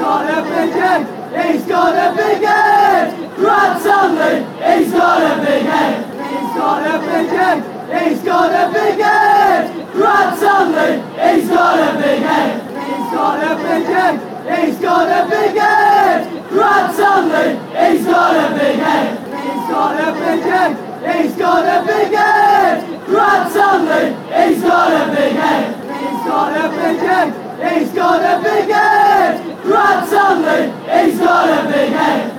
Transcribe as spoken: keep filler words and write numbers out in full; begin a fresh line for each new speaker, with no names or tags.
got a big head. He's got a big head. Grandson, he's got a big head. He's got a big head. He's got a big head. Grandson, he's got a big head. He's got a big head. He's got a big head. Grandson, he's got a big head. He's got a big head. He's got a big head. Grandson, he's got a big head. He's got a big head. He's got a big head. Grandson, he's got a big head.